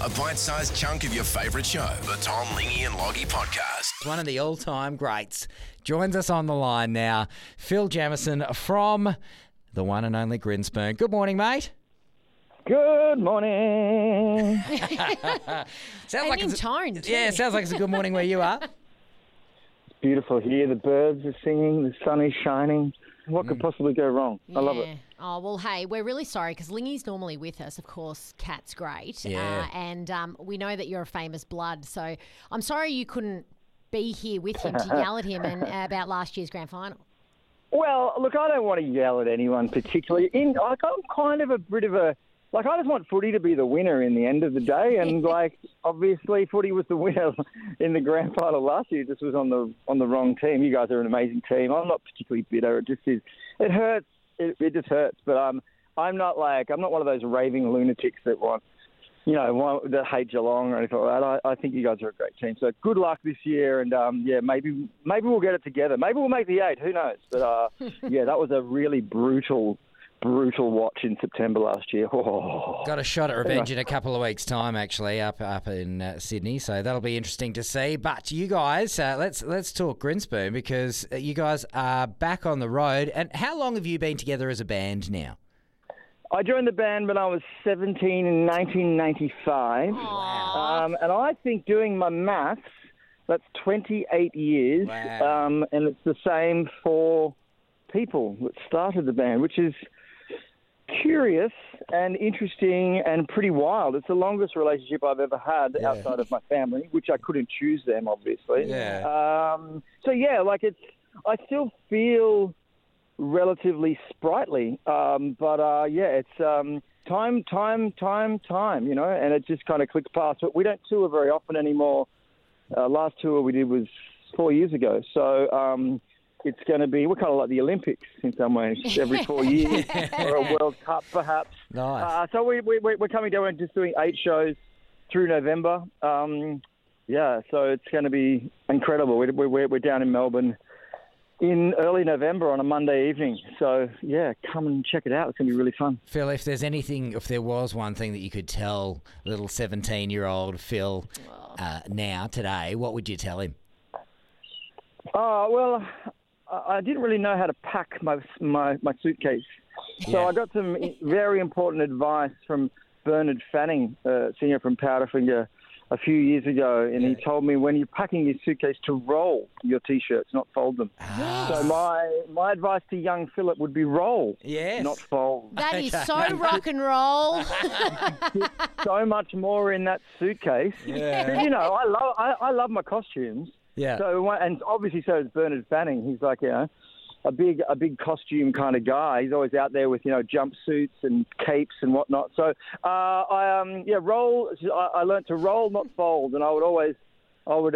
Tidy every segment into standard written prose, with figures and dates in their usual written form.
A bite-sized chunk of your favourite show. The Tom, Lingy and Loggy Podcast. One of the all-time greats joins us on the line now. Phil Jamieson from the one and only Grinspoon. Good morning, mate. Good morning. Sounds like in it's tone, too. Yeah, sounds like it's a good morning where you are. Beautiful here. The birds are singing. The sun is shining. What could possibly go wrong? I love it. Oh, well, hey, we're really sorry because Lingy's normally with us. Of course, Kat's great. Yeah. And we know that you're a famous blood. So I'm sorry you couldn't be here with him to yell at him and about last year's grand final. Well, look, I don't want to yell at anyone particularly. I'm kind of a bit of a... I just want footy to be the winner in the end of the day. And, obviously footy was the winner in the grand final last year. It just was on the wrong team. You guys are an amazing team. I'm not particularly bitter. It just is... It hurts. It just hurts. But I'm not one of those raving lunatics that that hate Geelong or anything like that. I think you guys are a great team. So good luck this year. And, maybe we'll get it together. Maybe we'll make the 8. Who knows? But, that was a really brutal watch in September last year. Oh. Got a shot at revenge in a couple of weeks' time, actually, up in Sydney. So that'll be interesting to see. But you guys, let's talk Grinspoon because you guys are back on the road. And how long have you been together as a band now? I joined the band when I was 17 in 1995. And I think doing my maths, that's 28 years. Wow. And it's the same for people that started the band, which is curious and interesting and pretty wild. It's the longest relationship I've ever had outside of my family, which I couldn't choose them, obviously. Yeah. I still feel relatively sprightly, it's time, and it just kind of clicks past. But we don't tour very often anymore. Last tour we did was 4 years ago, so it's going to be, we're kind of like the Olympics in some ways, every 4 years, or a World Cup perhaps. Nice. So we're coming down and just doing 8 shows through November. So it's going to be incredible. We're down in Melbourne in early November on a Monday evening. So, come and check it out. It's going to be really fun. Phil, if there was one thing that you could tell little 17-year-old Phil today, what would you tell him? I didn't really know how to pack my suitcase. So I got some very important advice from Bernard Fanning, singer from Powderfinger, a few years ago, and he told me when you're packing your suitcase to roll your T-shirts, not fold them. So my advice to young Philip would be roll, not fold. That is so rock and roll. So much more in that suitcase. Yeah. I love my costumes. Yeah. So, and obviously so is Bernard Fanning. He's like, a big costume kind of guy. He's always out there with, jumpsuits and capes and whatnot. So, roll. I learned to roll, not fold. And I would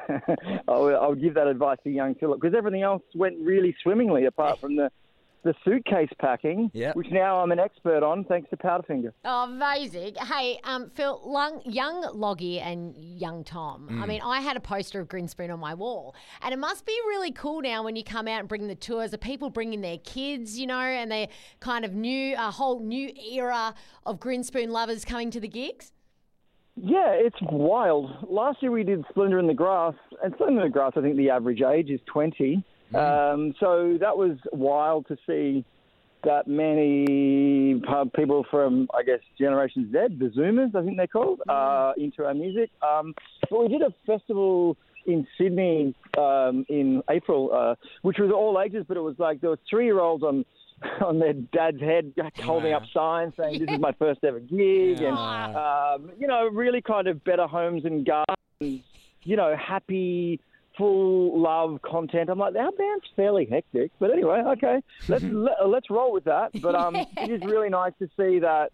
give that advice to young Philip because everything else went really swimmingly apart from the suitcase packing, which now I'm an expert on thanks to Powderfinger. Oh, amazing. Hey, Phil, young Loggy and young Tom. I mean, I had a poster of Grinspoon on my wall, and it must be really cool now when you come out and bring the tours. Are people bringing their kids, and they're kind of a whole new era of Grinspoon lovers coming to the gigs? Yeah, it's wild. Last year we did Splendour in the Grass, and Splendour in the Grass, I think the average age is 20. So that was wild to see that many people from, I guess, Generation Z, the Zoomers, I think they're called, into our music. But we did a festival in Sydney in April, which was all ages, but it was like there were 3-year-olds on their dad's head holding up signs saying, this is my first ever gig. And, really kind of better homes and gardens, happy, full love content. I'm like, our band's fairly hectic, but anyway, okay, let's roll with that. But it is really nice to see that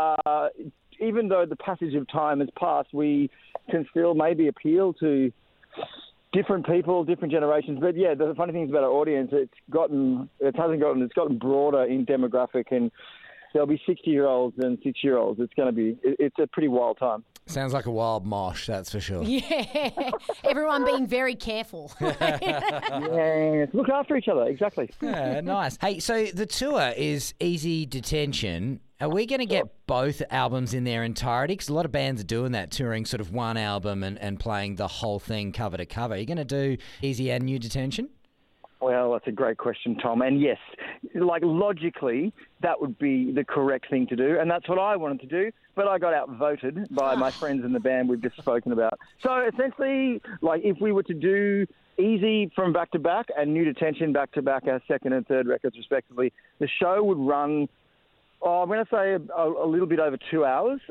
even though the passage of time has passed, we can still maybe appeal to different people, different generations. But the funny thing is about our audience, it's gotten broader in demographic, and there'll be 60-year-olds and 6-year-olds. It's a pretty wild time. Sounds like a wild mosh, that's for sure. Yeah. Everyone being very careful. Yeah, look after each other, exactly. Yeah, nice. Hey, so the tour is Easy Detention. Are we going to get both albums in their entirety? Because a lot of bands are doing that, touring sort of one album and playing the whole thing cover to cover. Are you going to do Easy and New Detention? Well, that's a great question, Tom. And yes, like logically, that would be the correct thing to do. And that's what I wanted to do. But I got outvoted by my friends in the band we've just spoken about. So essentially, like if we were to do Easy from back to back and New Detention back to back, our second and third records respectively, the show would run, I'm going to say a little bit over 2 hours.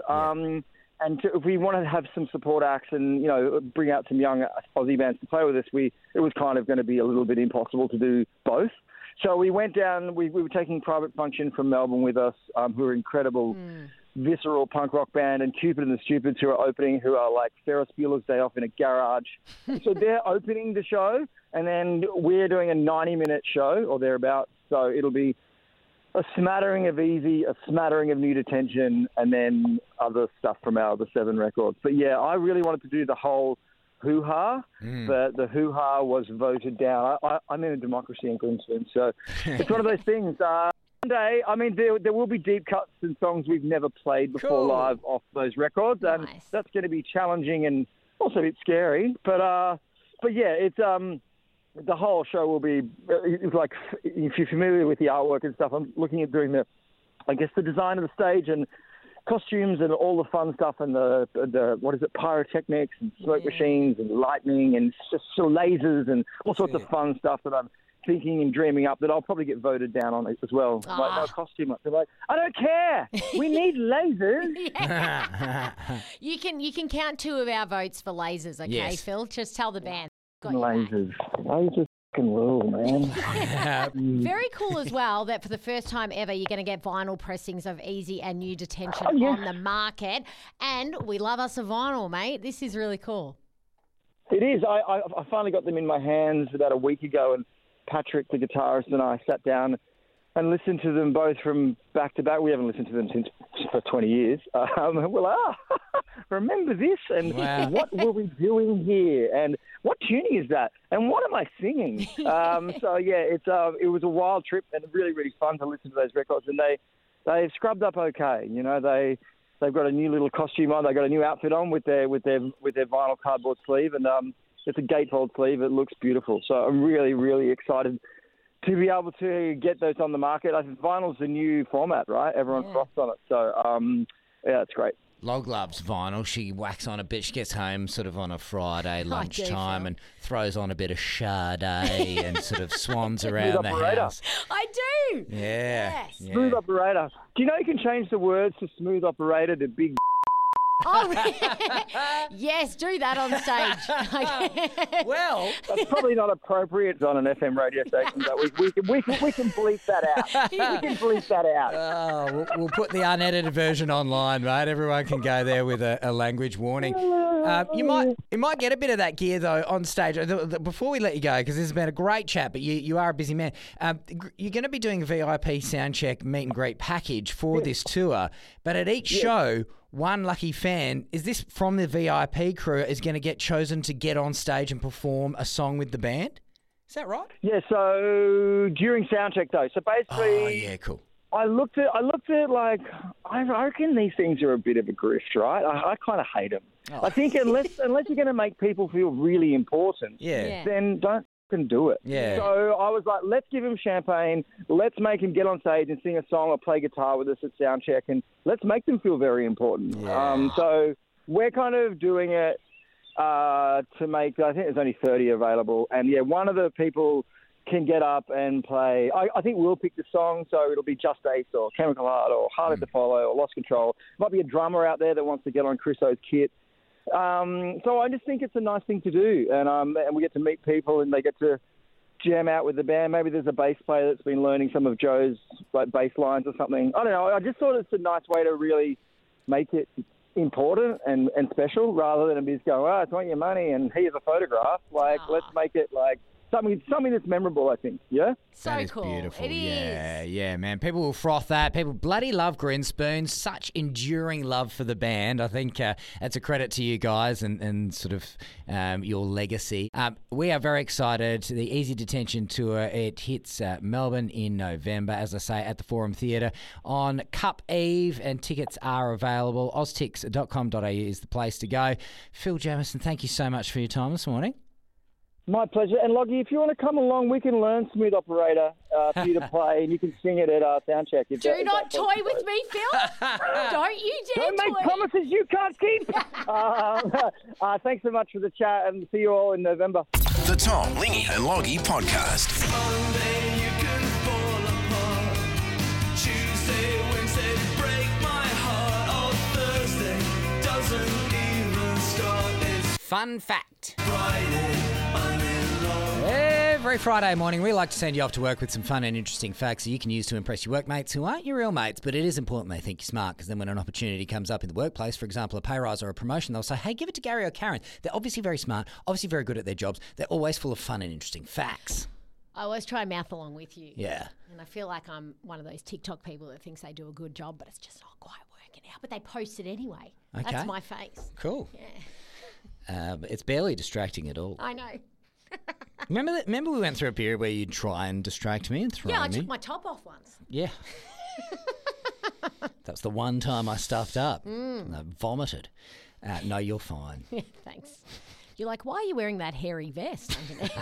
If we wanted to have some support acts and, bring out some young Aussie bands to play with us, it was kind of going to be a little bit impossible to do both. So we went down, we were taking Private Function from Melbourne with us, who are incredible, visceral punk rock band, and Cupid and the Stupids who are opening, who are like Ferris Bueller's Day Off in a garage. So they're opening the show, and then we're doing a 90-minute show or thereabouts. So it'll be a smattering of Easy, a smattering of New Detention, and then other stuff from our other 7 records. But yeah, I really wanted to do the whole hoo-ha, but the hoo-ha was voted down. I'm in a democracy in Grimsby, so it's one of those things. One day, I mean, there will be deep cuts and songs we've never played before live off those records, and that's going to be challenging and also a bit scary. But yeah, it's the whole show will be, it's like, if you're familiar with the artwork and stuff, I'm looking at doing the design of the stage and costumes and all the fun stuff and the what is it, pyrotechnics and smoke machines and lightning and just lasers and all sorts of fun stuff that I'm thinking and dreaming up that I'll probably get voted down on as well. Like, no costume. They're like, I don't care. We need lasers. You can count 2 of our votes for lasers, okay, Phil? Just tell the band. Lasers fucking rule, man. Very cool as well that for the first time ever you're going to get vinyl pressings of Easy and New Detention on the market. And we love us a vinyl, mate. This is really cool. It is. I finally got them in my hands about a week ago, and Patrick, the guitarist, and I sat down and listened to them both from back to back. We haven't listened to them for 20 years. Remember this? And what were we doing here? And what tuning is that? And what am I singing? So yeah, it was a wild trip and really, really fun to listen to those records. And they've scrubbed up okay. They've got a new little costume on. They got a new outfit on with their vinyl cardboard sleeve, and it's a gatefold sleeve. It looks beautiful. So I'm really, really excited to be able to get those on the market. I think vinyl's the new format, right? Everyone's frosts on it. So, yeah, it's great. Log loves vinyl. She whacks on a bit. She gets home sort of on a Friday lunchtime and throws on a bit of Sade and sort of swans around the house. I do. Yeah. Yes. Yeah. Smooth operator. Do you know you can change the words to smooth operator to big? Oh, yes, do that on stage. Well, that's probably not appropriate on an FM radio station, but we can bleep that out. We can bleep that out. Oh, we'll put the unedited version online, right? Everyone can go there with a language warning. You might get a bit of that gear though on stage. Before we let you go, because this has been a great chat, but you are a busy man. You're going to be doing a VIP soundcheck meet and greet package for this tour, but at each show, one lucky fan, is this from the VIP crew, is going to get chosen to get on stage and perform a song with the band? Is that right? Yeah, so during soundcheck though. So basically... Oh, yeah, cool. I looked at like, I reckon these things are a bit of a grift, right? I kind of hate them. Oh. I think unless you're going to make people feel really important, then don't fucking do it. Yeah. So I was like, let's give him champagne. Let's make him get on stage and sing a song or play guitar with us at soundcheck, and let's make them feel very important. Yeah. So we're kind of doing it to make, I think there's only 30 available. And yeah, one of the people can get up and play. I think we'll pick the song, so it'll be Just Ace or Chemical Heart or Harder to Follow or Lost Control. Might be a drummer out there that wants to get on Chris O's kit. So I just think it's a nice thing to do, and we get to meet people and they get to jam out with the band. Maybe there's a bass player that's been learning some of Joe's like bass lines or something. I don't know. I just thought it's a nice way to really make it important and special, rather than just go, it's not your money and here's a photograph. Like, let's make it like something that's memorable, I think. Yeah. So That is cool. beautiful. It is. Yeah, man. People will froth that. People bloody love Grinspoon. Such enduring love for the band. I think that's a credit to you guys and sort of your legacy. We are very excited. The Easy Detention Tour, it hits Melbourne in November, as I say, at the Forum Theatre on Cup Eve, and tickets are available. oztix.com.au is the place to go. Phil Jamieson, thank you so much for your time this morning. My pleasure. And Loggy, if you want to come along, we can learn Smooth Operator for you to play, and you can sing it at our soundcheck. Do not toy with me, Phil. Don't you dare Don't make toy. promises you can't keep. Thanks so much for the chat, and see you all in November. The Tom, Lingy and Loggy Podcast. Monday you can fall apart. Tuesday, Wednesday, break my heart. Oh, Thursday doesn't even start. It's Fun fact. Friday, I'm in love. Every Friday morning, we like to send you off to work with some fun and interesting facts that you can use to impress your workmates who aren't your real mates. But it is important they think you're smart, because then when an opportunity comes up in the workplace, for example, a pay rise or a promotion, they'll say, hey, give it to Gary or Karen. They're obviously very smart, obviously very good at their jobs. They're always full of fun and interesting facts. I always try and mouth along with you. Yeah. And I feel like I'm one of those TikTok people that thinks they do a good job, but it's just not quite working out. But they post it anyway. Okay. That's my face. Cool. Yeah. It's barely distracting at all. I know. Remember we went through a period where you'd try and distract me and throw Yeah, I me? took my top off once. Yeah. That's the one time I stuffed up. And I vomited. No, you're fine. Thanks. You're like, why are you wearing that hairy vest underneath?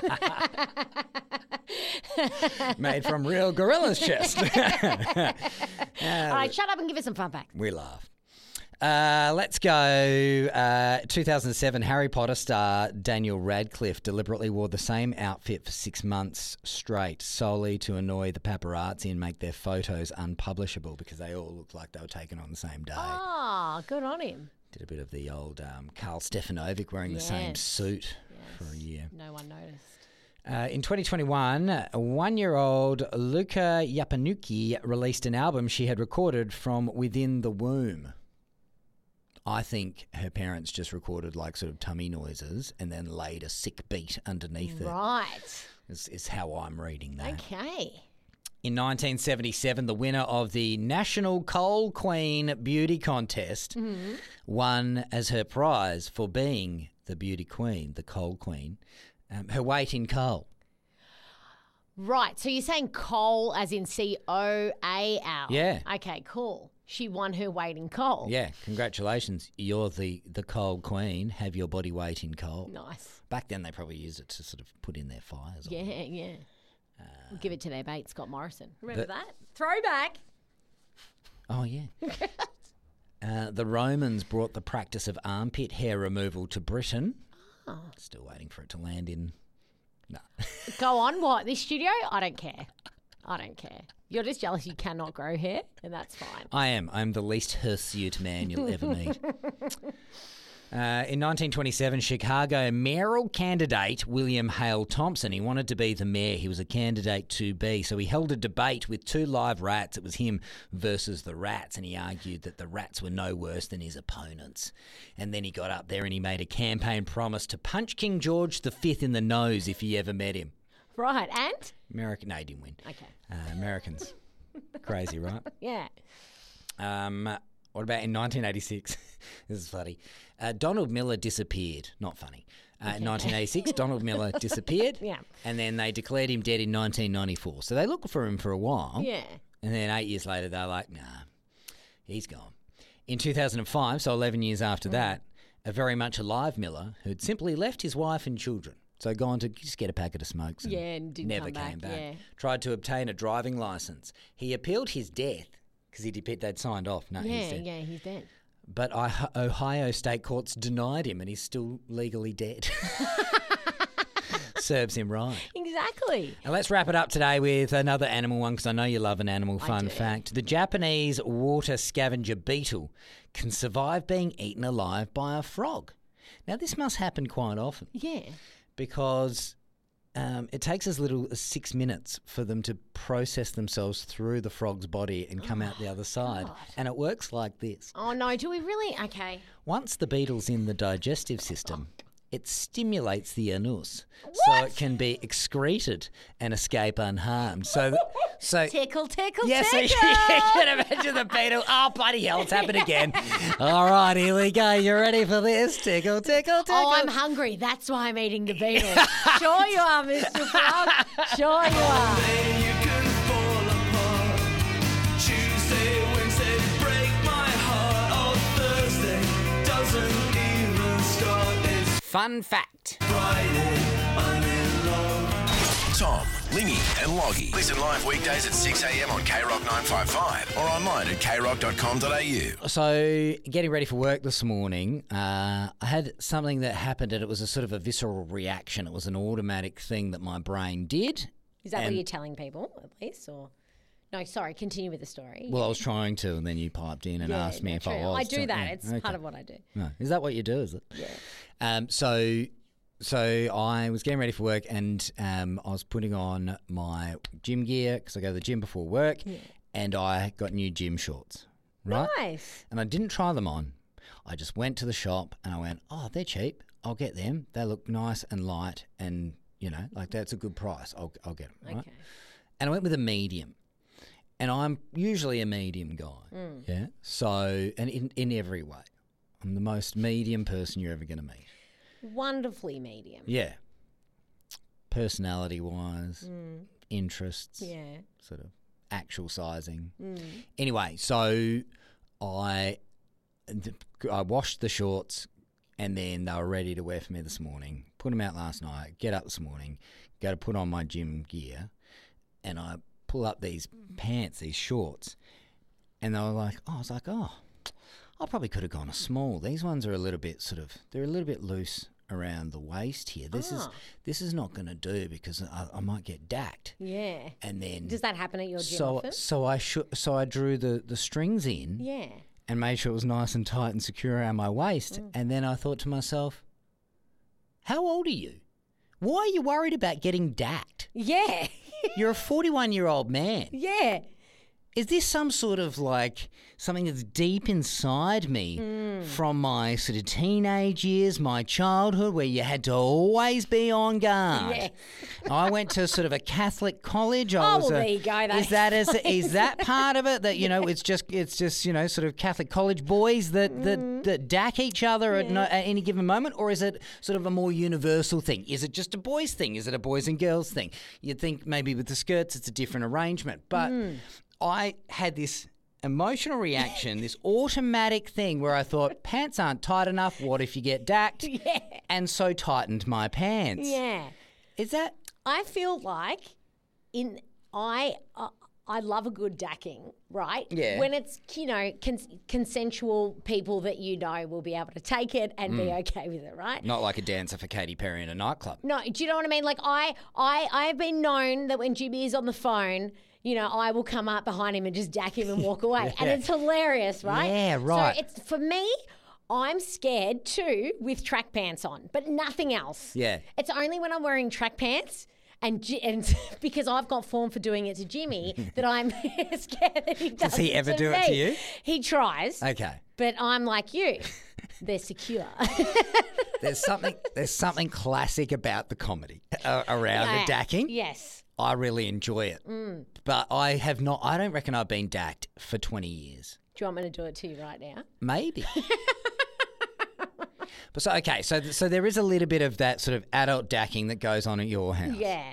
Made from real gorilla's chest. All right, shut up and give us some fun facts. We laugh. Let's go. 2007, Harry Potter star Daniel Radcliffe deliberately wore the same outfit for 6 months straight, solely to annoy the paparazzi and make their photos unpublishable, because they all looked like they were taken on the same day. Oh, good on him. Did a bit of the old Karl Stefanovic wearing the same Yes. suit for a year. No one noticed. In 2021, a 1-year-old Luca Yapanuki released an album she had recorded from within the womb. I think her parents just recorded like sort of tummy noises and then laid a sick beat underneath it. Right. Is how I'm reading that. Okay. In 1977, the winner of the National Coal Queen Beauty Contest won as her prize for being the beauty queen, the coal queen, her weight in coal. Right. So you're saying coal as in Coal? Yeah. Okay, cool. She won her weight in coal. Yeah, congratulations. You're the coal queen. Have your body weight in coal. Nice. Back then, they probably used it to sort of put in their fires. Yeah, yeah. Give it to their mate, Scott Morrison. Remember that? Throwback. Oh, yeah. The Romans brought the practice of armpit hair removal to Britain. Oh. Still waiting for it to land in... No. Go on, what? This studio? I don't care. I don't care. You're just jealous you cannot grow hair, and that's fine. I am. I'm the least hirsute man you'll ever meet. In 1927, Chicago mayoral candidate William Hale Thompson, he wanted to be the mayor. He was a candidate to be. So he held a debate with 2 live rats. It was him versus the rats, and he argued that the rats were no worse than his opponents. And then he got up there and he made a campaign promise to punch King George V in the nose if he ever met him. Right, and? No, he didn't win. Okay. Americans. Crazy, right? Yeah. What about in 1986? This is funny. Donald Miller disappeared. Not funny. In 1986, Donald Miller disappeared. Yeah. And then they declared him dead in 1994. So they looked for him for a while. Yeah. And then 8 years later, they're like, nah, he's gone. In 2005, so 11 years after that, a very much alive Miller who'd simply left his wife and children. So gone to just get a packet of smokes and, And didn't never come came back, back. yeah. Tried to obtain a driving licence. He appealed his death because they'd signed off. No, he's Yeah, dead. yeah, he's dead. But Ohio state courts denied him and he's still legally dead. Serves him right. Exactly. Now let's wrap it up today with another animal one, because I know you love an animal fun do. fact. The Japanese water scavenger beetle can survive being eaten alive by a frog. Now this must happen quite often Yeah. because it takes as little as 6 minutes for them to process themselves through the frog's body and come out the other side. God. And it works like this. Oh, no, do we really? Okay. Once the beetle's in the digestive system, it stimulates the anus so it can be excreted and escape unharmed. So Tickle, tickle, yes, so tickle. you can imagine the beetle. Oh, bloody hell, it's happened again. All right, here we go. You ready for this? Tickle, tickle, tickle. Oh, I'm hungry. That's why I'm eating the beetle. Sure you are, Mr. Frog. Sure you are. Monday you can fall apart. Tuesday, Wednesday, break my heart. Oh, Thursday doesn't even start. It's Fun fact. Friday, I'm in love. Tom, Lingy and Loggy. Listen live weekdays at 6 a.m. on KROC 955 or online at kroc.com.au. So, getting ready for work this morning, I had something that happened and it was a sort of a visceral reaction. It was an automatic thing that my brain did. Is that what And- you're telling people, at least? Or no, sorry, continue with the story. Well, I was trying to, and then you piped in and asked me if I was. I do that. Yeah, It's okay. part of what I do. No. Is that what you do, is it? Yeah. So I was getting ready for work and I was putting on my gym gear because I go to the gym before work and I got new gym shorts, right? Nice. And I didn't try them on. I just went to the shop and I went, oh, they're cheap. I'll get them. They look nice and light and, you know, like that's a good price. I'll get them, right? Okay. And I went with a medium. And I'm usually a medium guy, yeah? So, and in every way. I'm the most medium person you're ever going to meet. Wonderfully medium. Yeah. Personality-wise, interests, Yeah. sort of actual sizing. Anyway, so I washed the shorts and then they were ready to wear for me this morning. Put them out last night, get up this morning, go to put on my gym gear, and I pull up these pants, these shorts, and they were like, I was like, I probably could have gone a small. These ones are a little bit they're a little bit loose around the waist here. This is not going to do because I might get dacked. Yeah. And then Does that happen at your gym so often? so I drew the strings in Yeah. and made sure it was nice and tight and secure around my waist. Mm. And then I thought to myself, how old are you? Why are you worried about getting dacked? Yeah. You're a 41-year-old man. Yeah. Is this some sort of like something that's deep inside me from my sort of teenage years, my childhood, where you had to always be on guard? Yeah. I went to sort of a Catholic college. Well, there you go. Is that part of it? That, you know, it's just you know, sort of Catholic college boys that dack each other at any given moment, or is it sort of a more universal thing? Is it just a boys thing? Is it a boys and girls thing? You'd think maybe with the skirts it's a different arrangement, but I had this emotional reaction, this automatic thing where I thought, pants aren't tight enough. What if you get dacked? Yeah. And so tightened my pants. Yeah. Is that? I feel like I love a good dacking, right? Yeah. When it's, you know, consensual people that you know will be able to take it and be okay with it, right? Not like a dancer for Katy Perry in a nightclub. No, do you know what I mean? Like I've been known that when Jimmy is on the phone, you know, I will come up behind him and just dack him and walk away. And it's hilarious, right? Yeah, right. So it's, for me, I'm scared too with track pants on, but nothing else. Yeah. It's only when I'm wearing track pants and because I've got form for doing it to Jimmy that I'm scared that he does. Does he ever do it to you? He tries. Okay. But I'm like you. They're secure. There's something classic about the comedy around the dacking. Yes. I really enjoy it. But I don't reckon I've been dacked for 20 years. Do you want me to do it to you right now? Maybe. But so there is a little bit of that sort of adult dacking that goes on at your house. Yeah.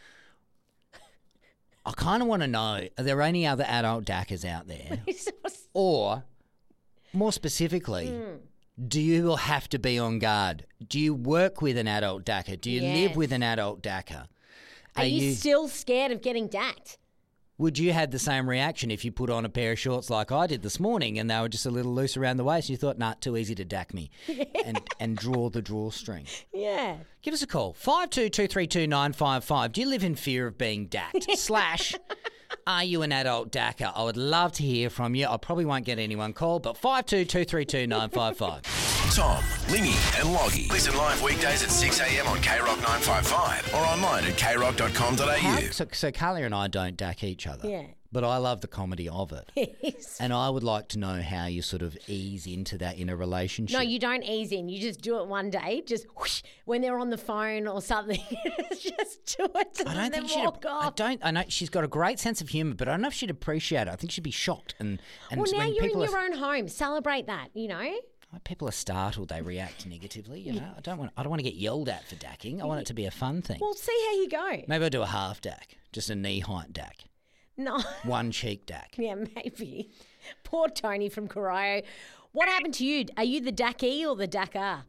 I kind of want to know, are there any other adult dackers out there? Or, more specifically, do you have to be on guard? Do you work with an adult dacker? Do you live with an adult dacker? Are you still scared of getting dacked? Would you have the same reaction if you put on a pair of shorts like I did this morning and they were just a little loose around the waist and you thought, nah, too easy to dack me and draw the drawstring? Yeah. Give us a call, 52232955. Do you live in fear of being dacked? / are you an adult dacker? I would love to hear from you. I probably won't get anyone called, but 52232955. Tom, Lingy and Loggy. Listen live weekdays at 6 a.m. on KROC 955 or online at kroc.com.au. So Carly and I don't dack each other. Yeah. but I love the comedy of it. Yes. And I would like to know how you sort of ease into that in a relationship. No, you don't ease in. You just do it one day, just whoosh, when they're on the phone or something. Just do it and I don't then think she'd. walk off. I know she's got a great sense of humour, but I don't know if she'd appreciate it. I think she'd be shocked. And Well, now when you're in people your are, own home. Celebrate that, when people are startled, they react negatively. You know, I don't want to get yelled at for dacking. I want it to be a fun thing. Well, see how you go. Maybe I'll do a half dack, just a knee height dack, No. one cheek dack. Yeah, maybe. Poor Tony from Corio. What happened to you? Are you the Dacky or the Dakar?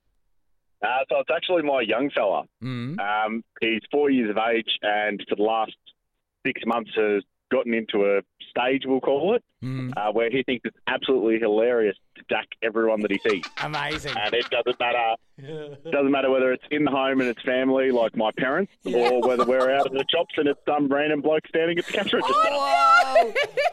So it's actually my young fella. Mm. He's 4 years of age, and for the last 6 months has gotten into a stage, we'll call it, where he thinks it's absolutely hilarious to dack everyone that he sees. Amazing. And it doesn't matter whether it's in the home and it's family, like my parents, or whether we're out at the shops and it's some random bloke standing at the cash register. Whoa.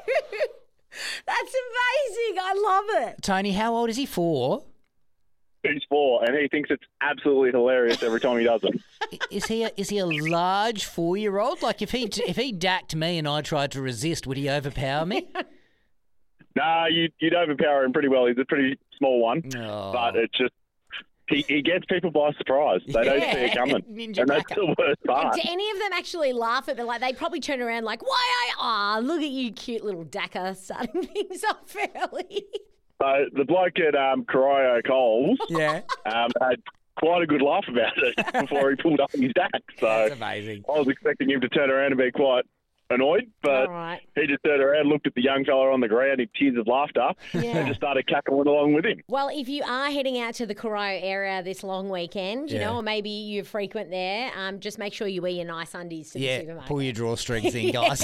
That's amazing. I love it. Tony, how old is he? 4? He's 4, and he thinks it's absolutely hilarious every time he does it. Is he a large 4-year-old? Like if he dacked me and I tried to resist, would he overpower me? Nah, you'd overpower him pretty well. He's a pretty small one, Oh. but it's just he gets people by surprise. They don't see it coming, Ninja and that's dacker. the worst part. Do any of them actually laugh at it? Like they probably turn around like, look at you, cute little Dakar, starting things off early. So the bloke at Corio Coles Yeah. had quite a good laugh about it before he pulled up his dack. So That's amazing. I was expecting him to turn around and be quite annoyed, but All right. he just turned around, looked at the young fella on the ground in tears of laughter, Yeah. and just started cackling along with him. Well, if you are heading out to the Corio area this long weekend, you Yeah. know, or maybe you're frequent there, just make sure you wear your nice undies to the Yeah, supermarket. pull your drawstrings in, guys.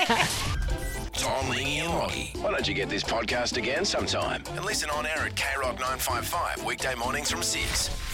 Tom, Lingy and Loggy. Why don't you get this podcast again sometime and listen on air at KROC 955 weekday mornings from 6.